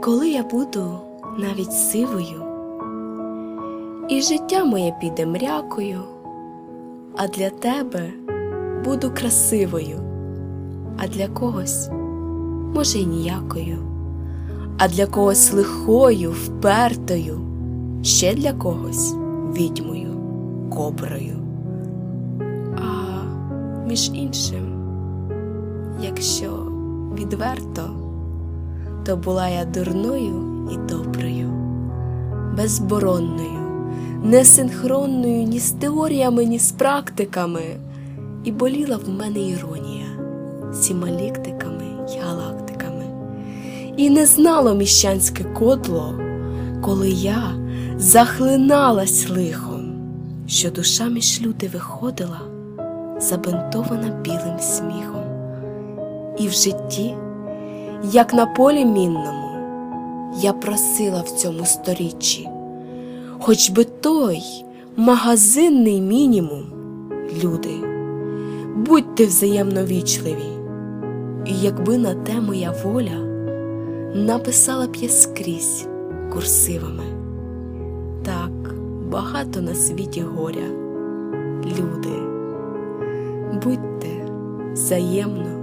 коли я буду навіть сивою, і життя моє піде мрякою, а для тебе буду красивою, а для когось, може, й ніякою, а для когось лихою, впертою, ще для когось відьмою, коброю. А між іншим, якщо відверто, то була я дурною і доброю, безборонною, несинхронною ні з теоріями, ні з практиками, і боліла в мене іронія всіма ліктиками й галактиками. І не знало міщанське кодло, коли я захлиналась лихом, що душа між люди виходила, забинтована білим сміхом. І в житті, як на полі мінному, я просила в цьому сторіччі, хоч би той магазинний мінімум. Люди, будьте взаємно вічливі, і якби на те моя воля, написала б я скрізь курсивами. Так багато на світі горя. Люди, будьте взаємно